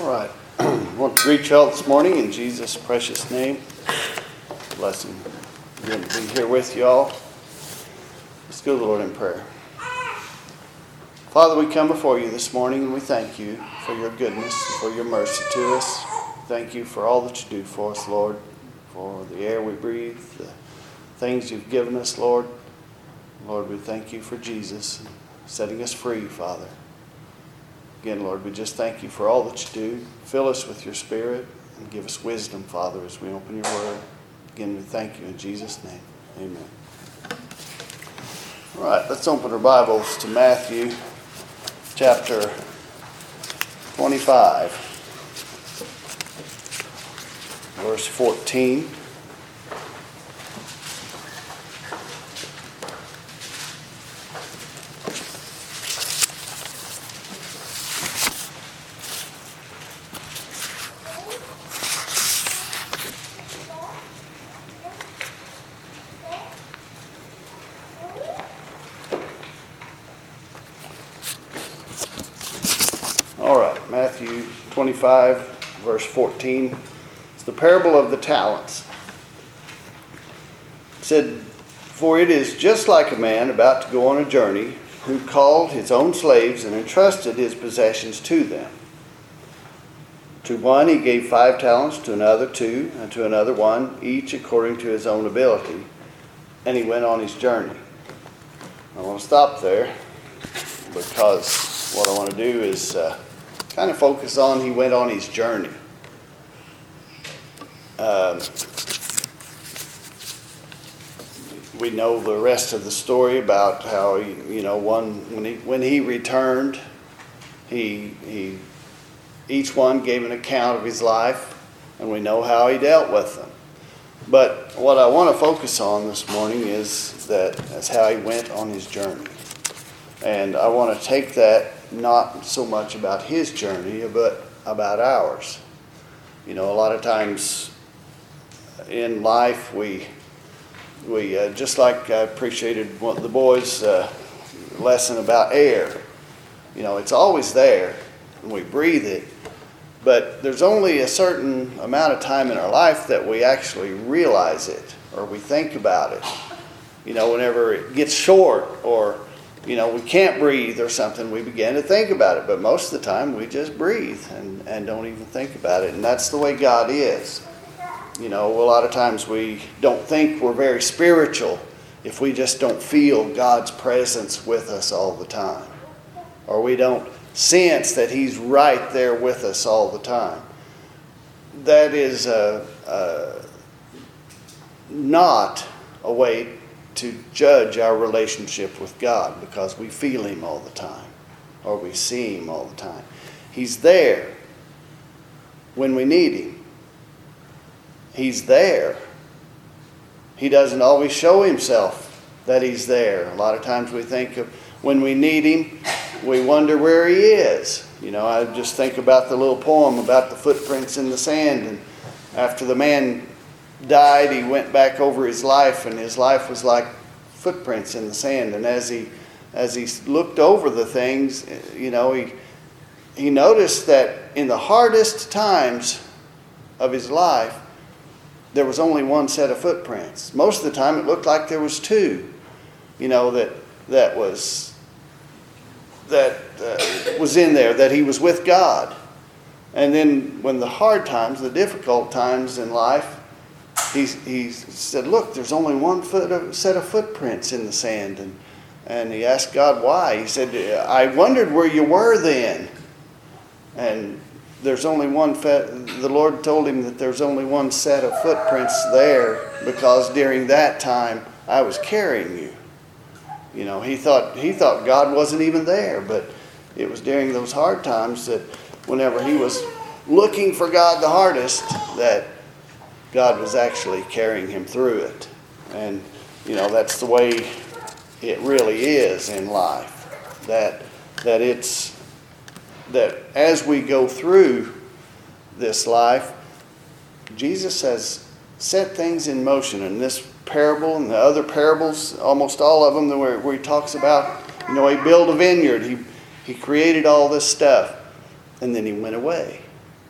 All right. I want to greet you all this morning in Jesus' precious name. Blessing. Good to be here with you all. Let's go to the Lord in prayer. Father, we come before you this morning and we thank you for your goodness and for your mercy to us. Thank you for all that you do for us, Lord, for the air we breathe, the things you've given us, Lord. Lord, we thank you for Jesus setting us free, Father. Again, Lord, we just thank you for all that you do. Fill us with your Spirit and give us wisdom, Father, as we open your word. Again, we thank you in Jesus' name. Amen. All right, let's open our Bibles to Matthew chapter 25, verse 14. All right, Matthew 25, verse 14. It's the parable of the talents. It said, "For it is just like a man about to go on a journey, who called his own slaves and entrusted his possessions to them. To one he gave 5 talents, to another 2, and to another 1, each according to his own ability. And he went on his journey." I want to stop there because what I want to do is kind of focus on he went on his journey. We know the rest of the story about how when he returned, each one gave an account of his life, and we know how he dealt with them. But what I want to focus on this morning is that's how he went on his journey. And I want to take that not so much about his journey, but about ours. You know, a lot of times in life we just like I appreciated the boys' lesson about air. You know, it's always there and we breathe it, but there's only a certain amount of time in our life that we actually realize it or we think about it. You know, whenever it gets short or we can't breathe or something, we begin to think about it. But most of the time, we just breathe and don't even think about it. And that's the way God is. You know, a lot of times we don't think we're very spiritual if we just don't feel God's presence with us all the time. Or we don't sense that He's right there with us all the time. That is not a way to judge our relationship with God, because we feel Him all the time or we see Him all the time. He's there when we need Him. He's there. He doesn't always show Himself that He's there. A lot of times we think of when we need Him, we wonder where He is. You know, I just think about the little poem about the footprints in the sand, and after the man died, he went back over his life, and his life was like footprints in the sand. And as he looked over the things, he noticed that in the hardest times of his life, there was only one set of footprints. Most of the time, it looked like there was 2. That was in there, that he was with God. And then when the hard times, the difficult times in life, he said, "Look, there's only one set of footprints in the sand." And he asked God why. He said, "I wondered where you were then." And there's only one, the Lord told him that there's only one set of footprints there because during that time I was carrying you. You know, he thought God wasn't even there, but it was during those hard times that whenever he was looking for God the hardest, that God was actually carrying him through it. And, that's the way it really is in life. That as we go through this life, Jesus has set things in motion. In this parable and the other parables, almost all of them, where he talks about, he built a vineyard. He created all this stuff. And then he went away.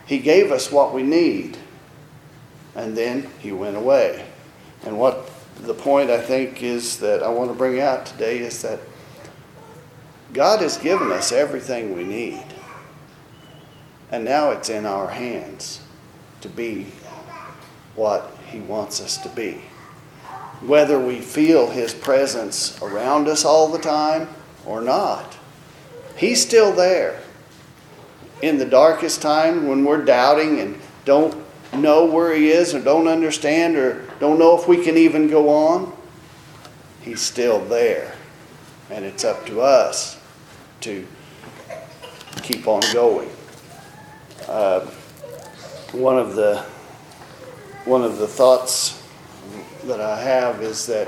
He gave us what we need, and then he went away. And what the point I think is that I want to bring out today is that God has given us everything we need. And now it's in our hands to be what he wants us to be. Whether we feel his presence around us all the time or not, he's still there. In the darkest time when we're doubting and don't know where he is or don't understand or don't know if we can even go on, he's still there. And it's up to us to keep on going. One of the thoughts that I have is that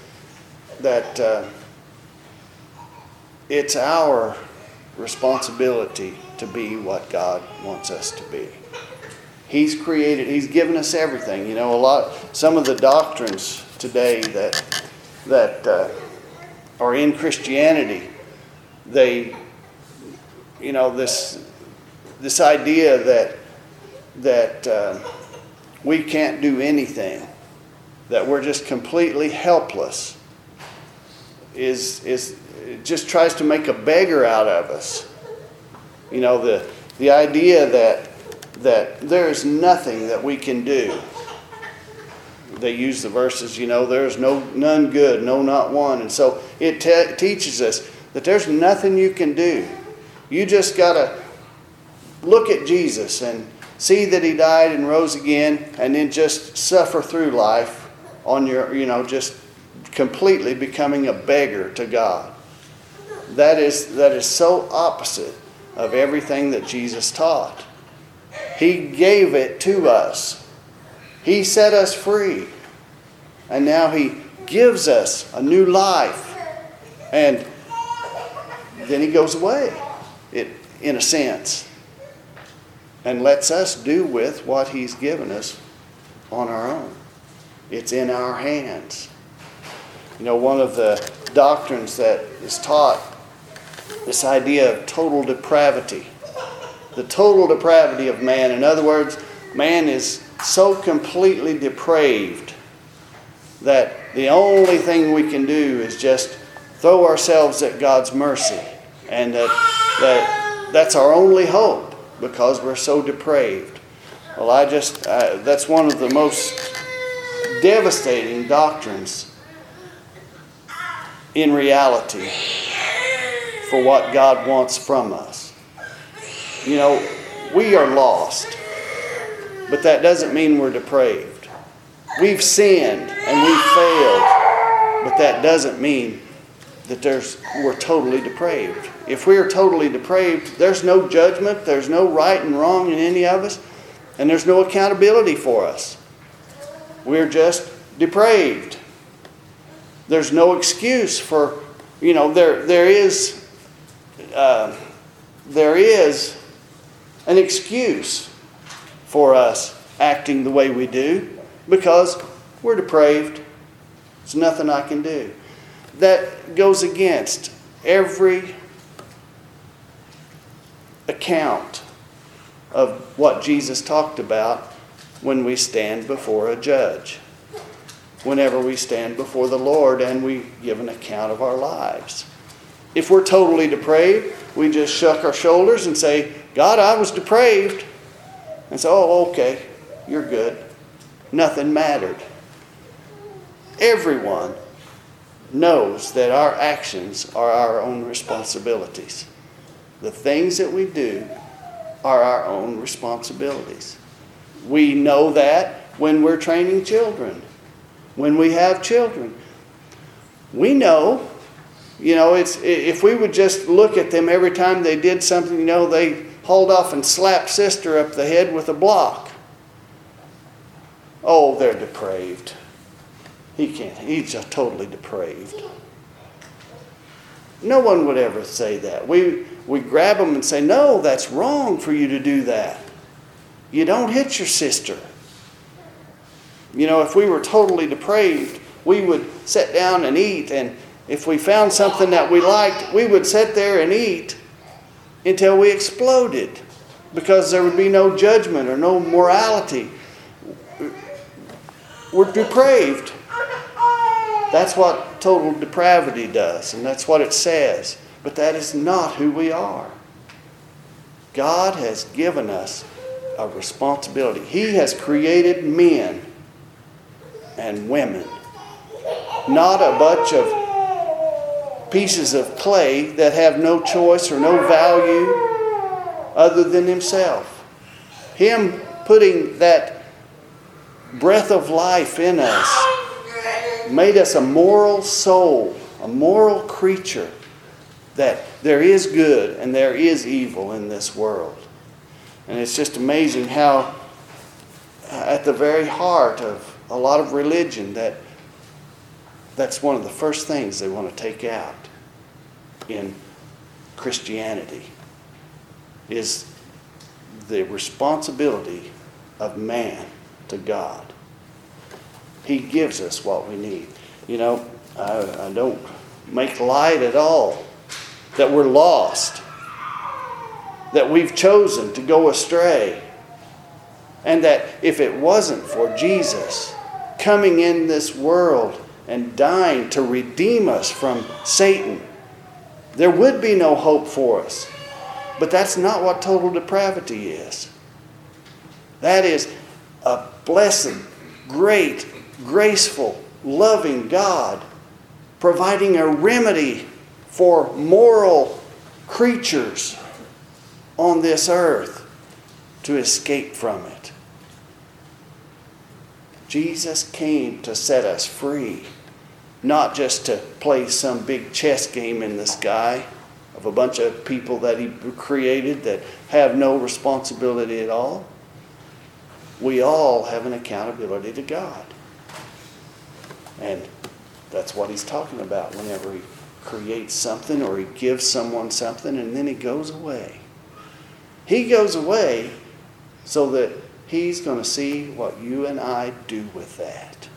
it's our responsibility to be what God wants us to be. He's given us everything. Some of the doctrines today that are in Christianity, this idea that we can't do anything, that we're just completely helpless, it just tries to make a beggar out of us. The idea that there is nothing that we can do. They use the verses, there's none good, no, not one. And so it teaches us that there's nothing you can do. You just got to look at Jesus and see that he died and rose again, and then just suffer through life on your, just completely becoming a beggar to God. That is so opposite of everything that Jesus taught. He gave it to us. He set us free. And now he gives us a new life. And then he goes away, in a sense, and lets us do with what he's given us on our own. It's in our hands. One of the doctrines that is taught, this idea of total depravity. The total depravity of man. In other words, man is so completely depraved that the only thing we can do is just throw ourselves at God's mercy. And that's our only hope, because we're so depraved. Well, that's one of the most devastating doctrines in reality for what God wants from us. We are lost, but that doesn't mean we're depraved. We've sinned and we've failed, but that doesn't mean that we're totally depraved. If we are totally depraved, there's no judgment, there's no right and wrong in any of us, and there's no accountability for us. We're just depraved. There's no excuse for, there is an excuse for us acting the way we do, because we're depraved. There's nothing I can do. That goes against every account of what Jesus talked about when we stand before a judge. Whenever we stand before the Lord and we give an account of our lives. If we're totally depraved, we just shrug our shoulders and say, God, I was depraved. And so, okay, you're good. Nothing mattered. Everyone knows that our actions are our own responsibilities. The things that we do are our own responsibilities. We know that when we're training children, when we have children. We know, if we would just look at them every time they did something, they hauled off and slapped sister up the head with a block. Oh, they're depraved. He's just totally depraved. No one would ever say that. We grab them and say, no, that's wrong for you to do that. You don't hit your sister. If we were totally depraved, we would sit down and eat, and if we found something that we liked, we would sit there and eat until we exploded. because there would be no judgment or no morality. We're depraved. That's what total depravity does, and that's what it says. But that is not who we are. God has given us a responsibility. He has created men and women, not a bunch of pieces of clay that have no choice or no value other than himself. Him putting that breath of life in us made us a moral soul, a moral creature, that there is good and there is evil in this world. And it's just amazing how at the very heart of a lot of religion that's one of the first things they want to take out in Christianity is the responsibility of man to God. He gives us what we need. You know, I don't make light at all that we're lost, that we've chosen to go astray, and that if it wasn't for Jesus coming in this world and dying to redeem us from Satan, there would be no hope for us. But that's not what total depravity is. That is a blessed, great, graceful, loving God providing a remedy for moral creatures on this earth to escape from it. Jesus came to set us free, not just to play some big chess game in the sky of a bunch of people that he created that have no responsibility at all. We all have an accountability to God. And that's what he's talking about whenever he creates something or he gives someone something and then he goes away. He goes away so that he's going to see what you and I do with that.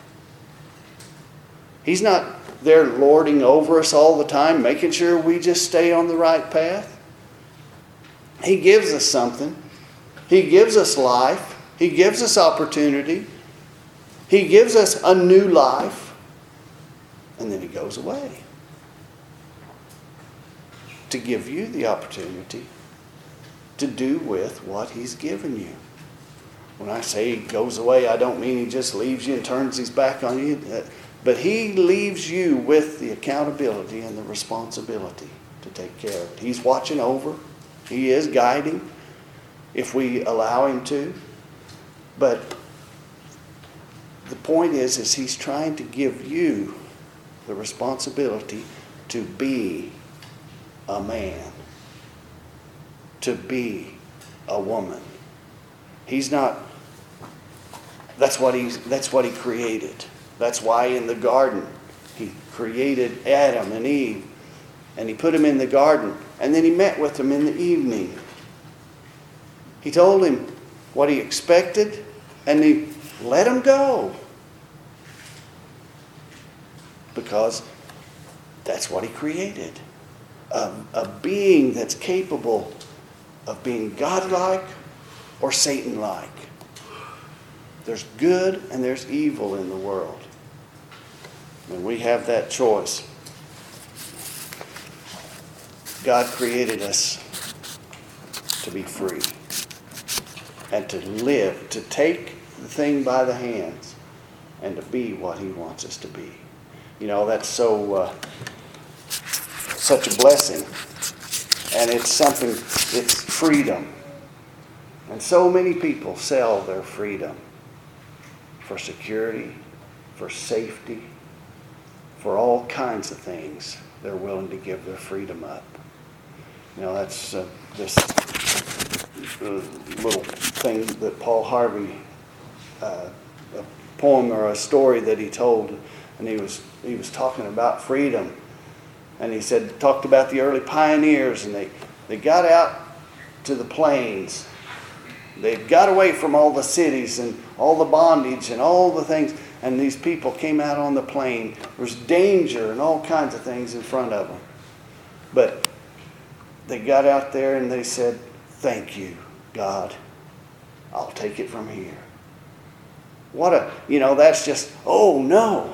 He's not there lording over us all the time, making sure we just stay on the right path. He gives us something. He gives us life. He gives us opportunity. He gives us a new life. And then he goes away to give you the opportunity to do with what he's given you. When I say he goes away, I don't mean he just leaves you and turns his back on you. But he leaves you with the accountability and the responsibility to take care of it. He's watching over. He is guiding if we allow him to. But the point is he's trying to give you the responsibility to be a man, to be a woman. He's not. That's what he created. That's why in the garden he created Adam and Eve, and he put them in the garden, and then he met with them in the evening. He told him what he expected, and he let him go. Because that's what he created. A being that's capable of being godlike or Satan-like. There's good and there's evil in the world. And we have that choice. God created us to be free and to live, to take the thing by the hands and to be what he wants us to be. You know, that's such a blessing. And it's freedom. And so many people sell their freedom for security, for safety, for all kinds of things. They're willing to give their freedom up. You know, that's this little thing that Paul Harvey, a poem or a story that he told, and he was talking about freedom. And he talked about the early pioneers, and they got out to the plains. They got away from all the cities and all the bondage and all the things. And these people came out on the plain. There was danger and all kinds of things in front of them. But they got out there and they said, "Thank you. God, I'll take it from here. That's just, oh no.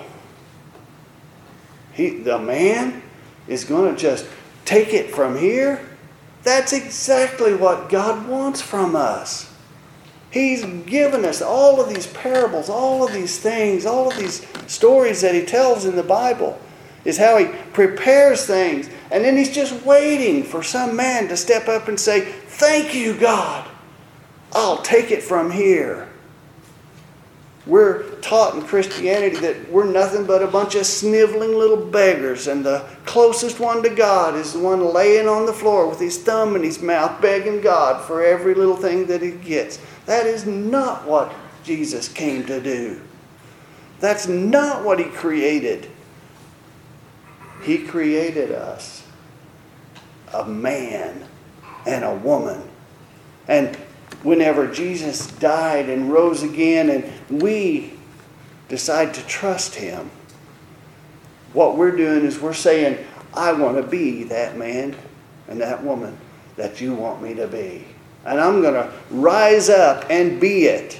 The man is going to just take it from here. That's exactly what God wants from us. He's given us all of these parables, all of these things, all of these stories that he tells in the Bible, is how he prepares things. And then he's just waiting for some man to step up and say, thank you, God. I'll take it from here. We're taught in Christianity that we're nothing but a bunch of sniveling little beggars, and the closest one to God is the one laying on the floor with his thumb in his mouth begging God for every little thing that he gets. That is not what Jesus came to do. That's not what he created. He created us, a man and a woman. And whenever Jesus died and rose again and we decide to trust him, what we're doing is we're saying, I want to be that man and that woman that you want me to be. And I'm going to rise up and be it.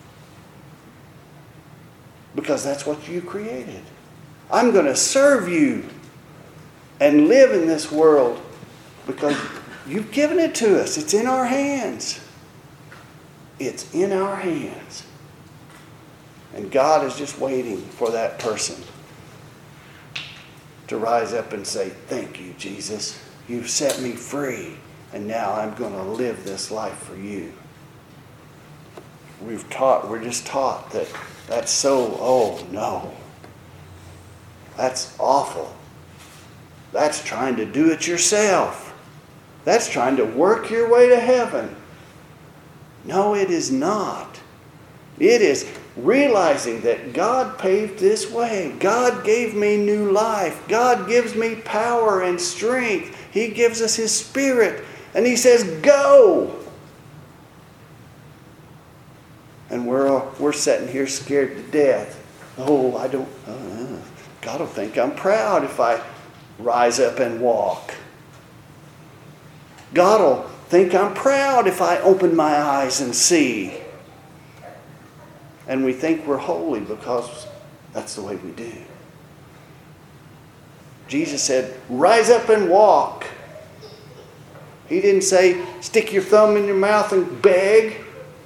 Because that's what you created. I'm going to serve you and live in this world because you've given it to us. It's in our hands. It's in our hands. And God is just waiting for that person to rise up and say, thank you, Jesus. You've set me free. And now I'm going to live this life for you. We're just taught that that's so, oh no. That's awful. That's trying to do it yourself. That's trying to work your way to heaven. No, it is not. It is realizing that God paved this way. God gave me new life. God gives me power and strength. He gives us His Spirit. And He says, go. And we're sitting here scared to death. Oh, God will think I'm proud if I rise up and walk. God will think I'm proud if I open my eyes and see. And we think we're holy because that's the way we do. Jesus said, rise up and walk. He didn't say, stick your thumb in your mouth and beg.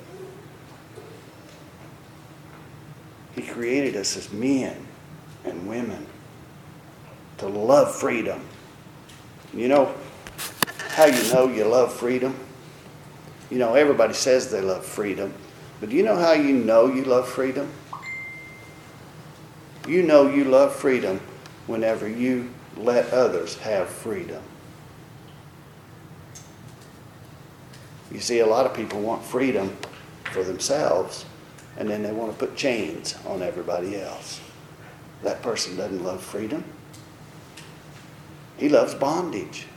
He created us as men and women to love freedom. You know how you love freedom? You know, everybody says they love freedom. But do you know how you know you love freedom? You know you love freedom whenever you let others have freedom. You see, a lot of people want freedom for themselves, and then they want to put chains on everybody else. That person doesn't love freedom. He loves bondage.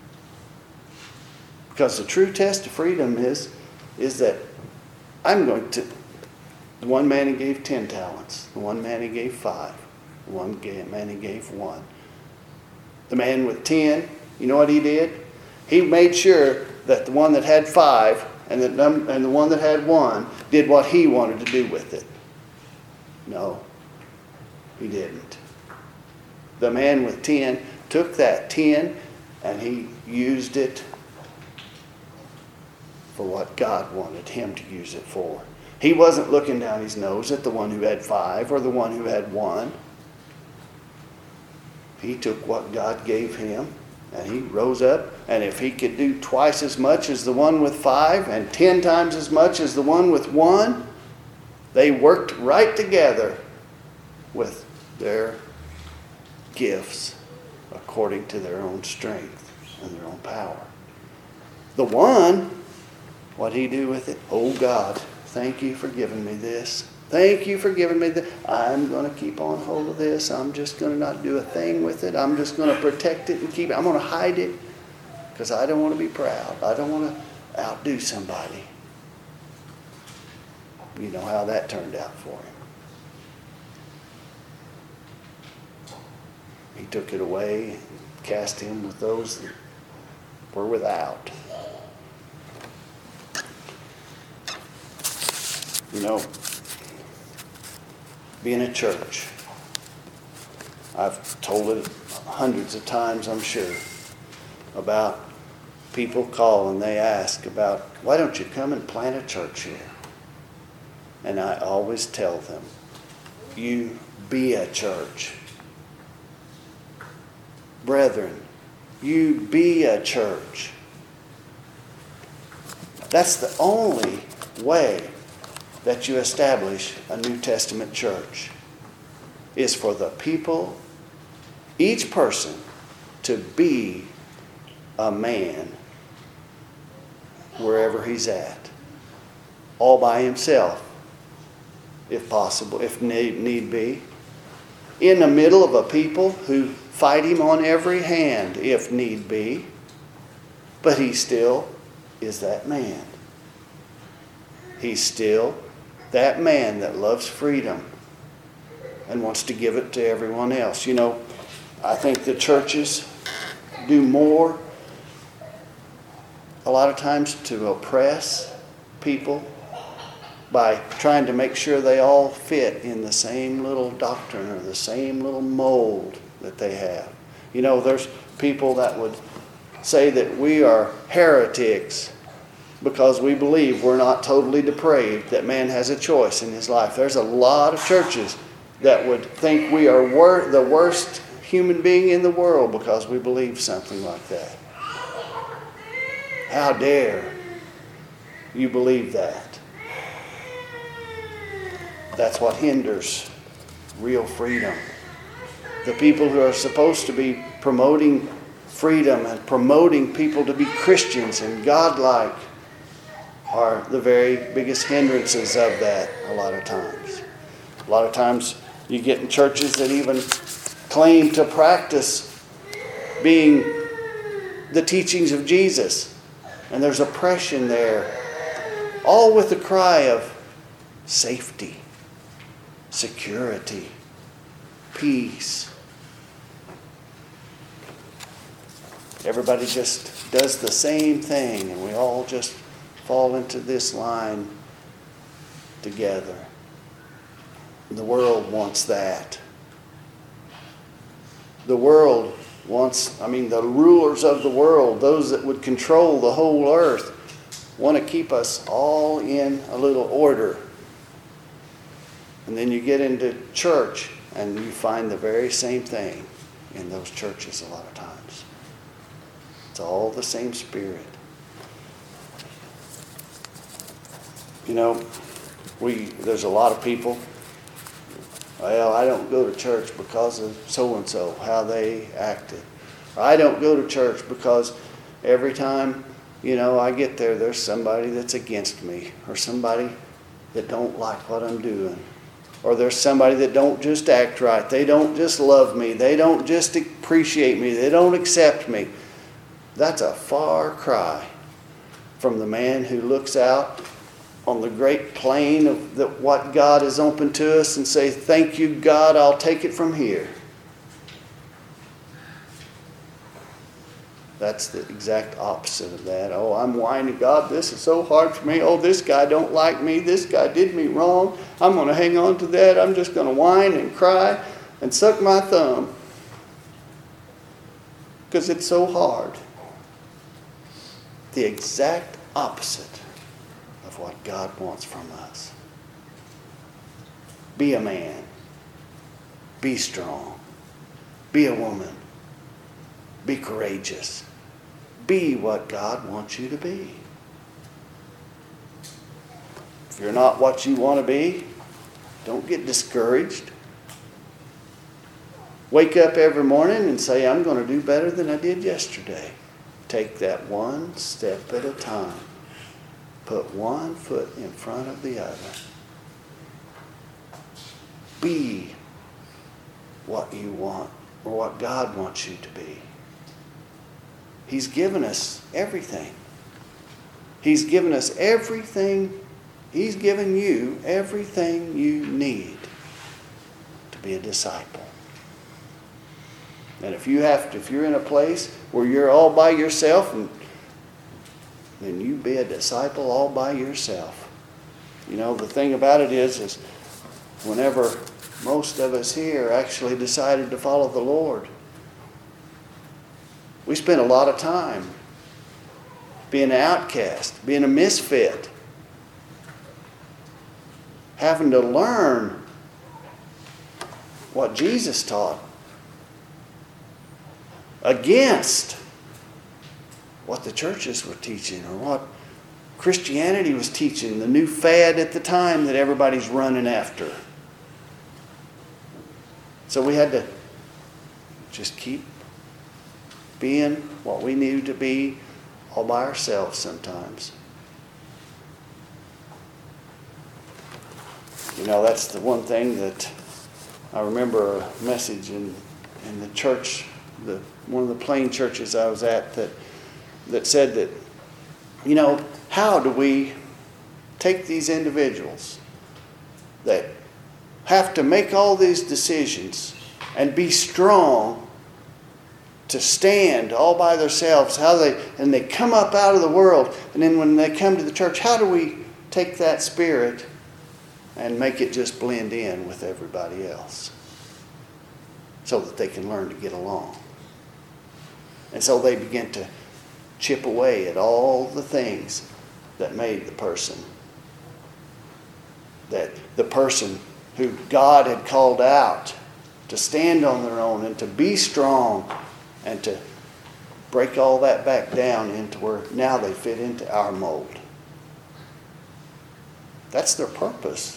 Because the true test of freedom is that the one man he gave 10 talents, the one man he gave 5, the one man he gave 1. The man with 10, you know what he did? He made sure that the one that had 5 and the one that had 1 did what he wanted to do with it. No, he didn't. The man with 10 took that 10 and he used it for what God wanted him to use it for. He wasn't looking down his nose at the one who had 5 or the one who had 1. He took what God gave him and he rose up, and if he could do twice as much as the one with 5 and 10 times as much as the one with 1, they worked right together with their gifts according to their own strength and their own power. The one, what'd he do with it? Oh God, thank you for giving me this. Thank you for giving me this. I'm going to keep on hold of this. I'm just going to not do a thing with it. I'm just going to protect it and keep it. I'm going to hide it because I don't want to be proud. I don't want to outdo somebody. You know how that turned out for him. He took it away and cast him with those that were without. You know, being a church, I've told it hundreds of times, I'm sure, about people call and they ask about, why don't you come and plant a church here? And I always tell them, you be a church. Brethren, you be a church. That's the only way that you establish a New Testament church, is for the people, each person, to be a man wherever he's at, all by himself, if possible, if need be, in the middle of a people who fight him on every hand, if need be, but he still is that man. He's still that man that loves freedom and wants to give it to everyone else. You know, I think the churches do more a lot of times to oppress people by trying to make sure they all fit in the same little doctrine or the same little mold that they have. You know, there's people that would say that we are heretics because we believe we're not totally depraved, that man has a choice in his life. There's a lot of churches that would think we are the worst human being in the world because we believe something like that. How dare you believe that? That's what hinders real freedom. The people who are supposed to be promoting freedom and promoting people to be Christians and godlike are the very biggest hindrances of that a lot of times. A lot of times you get in churches that even claim to practice being the teachings of Jesus. And there's oppression there. All with the cry of safety, security, peace. Everybody just does the same thing and we all just fall into this line together. The world wants that. The world wants, the rulers of the world, those that would control the whole earth, want to keep us all in a little order. And then you get into church and you find the very same thing in those churches a lot of times. It's all the same spirit. You know, there's a lot of people, well, I don't go to church because of so-and-so, how they acted. Or I don't go to church because every time, I get there, there's somebody that's against me. Or somebody that don't like what I'm doing. Or there's somebody that don't just act right. They don't just love me. They don't just appreciate me. They don't accept me. That's a far cry from the man who looks out on the great plain of what God has opened to us and say, thank you, God, I'll take it from here. That's the exact opposite of that. Oh, I'm whining, God, this is so hard for me. Oh, this guy don't like me. This guy did me wrong. I'm going to hang on to that. I'm just going to whine and cry and suck my thumb because it's so hard. The exact opposite of what God wants from us. Be a man. Be strong. Be a woman. Be courageous. Be what God wants you to be. If you're not what you want to be, don't get discouraged. Wake up every morning and say, I'm going to do better than I did yesterday. Take that one step at a time. Put one foot in front of the other. Be what you want or what God wants you to be. He's given us everything. He's given us everything. He's given you everything you need to be a disciple. And if you're in a place where you're all by yourself, then you be a disciple all by yourself. You know, the thing about it is whenever most of us here actually decided to follow the Lord, we spent a lot of time being an outcast, being a misfit, having to learn what Jesus taught against what the churches were teaching or what Christianity was teaching, the new fad at the time that everybody's running after. So we had to just keep being what we needed to be all by ourselves sometimes. You know, that's the one thing that I remember a message in the church, one of the plain churches I was at that said that, you know, how do we take these individuals that have to make all these decisions and be strong to stand all by themselves, and they come up out of the world, and then when they come to the church, how do we take that spirit and make it just blend in with everybody else so that they can learn to get along? And so they begin to chip away at all the things that made the person who God had called out to stand on their own and to be strong and to break all that back down into where now they fit into our mold. That's their purpose.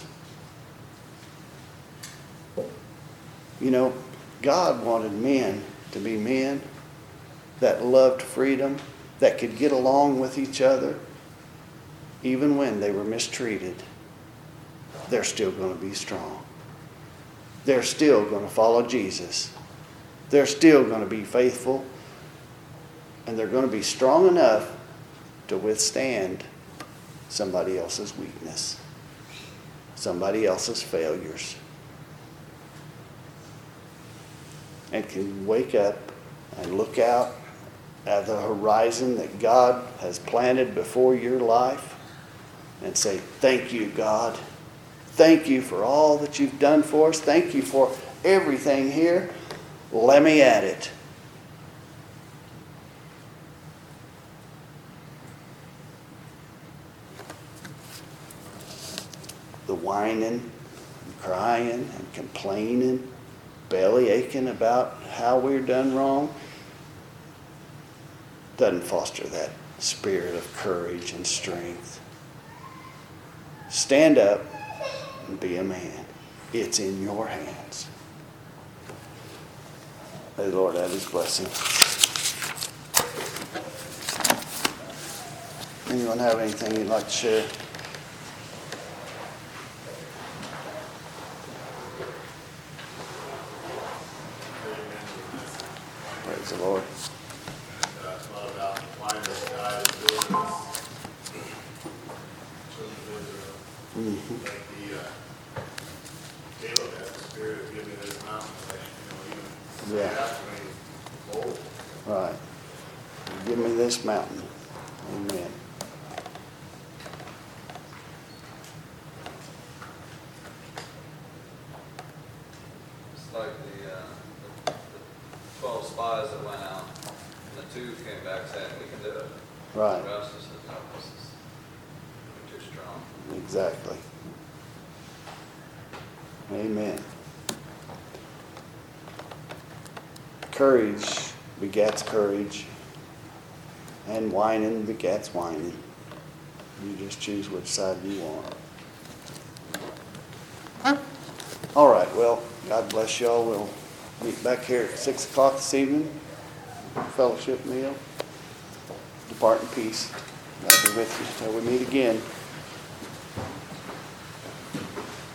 You know, God wanted men to be men that loved freedom, that could get along with each other, even when they were mistreated. They're still going to be strong. They're still going to follow Jesus. They're still going to be faithful. And they're going to be strong enough to withstand somebody else's weakness, somebody else's failures. And can wake up and look out at the horizon that God has planted before your life and say, thank you, God. Thank you for all that you've done for us. Thank you for everything here. Let me at it. The whining and crying and complaining, belly aching about how we're done wrong, doesn't foster that spirit of courage and strength. Stand up and be a man. It's in your hands. May the Lord add His blessing. Anyone have anything you'd like to share? Praise the Lord. Thought about why this guy is doing this. Like Caleb had the spirit of giving me this mountain, like, even after me, bold. Right. Give me this mountain. Amen. It's like the 12 spies that went out, and the 2 came back saying, we can do it. Right. The rest just said, no, we're too strong. Exactly. Amen. Courage begets courage, and whining begets whining. You just choose which side you want. All right, well, God bless y'all. We'll meet back here at 6 o'clock this evening. Fellowship meal. Depart in peace. God be with you till we meet again.